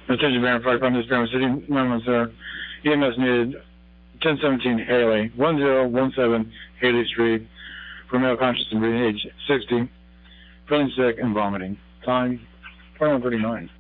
Attention Baron, Fire Department, Baron City, Maryland, sir. EMS needed 1017 Haley, 1017 Haley Street, for male conscious and breathing, age 60, feeling sick and vomiting. Time 21:39.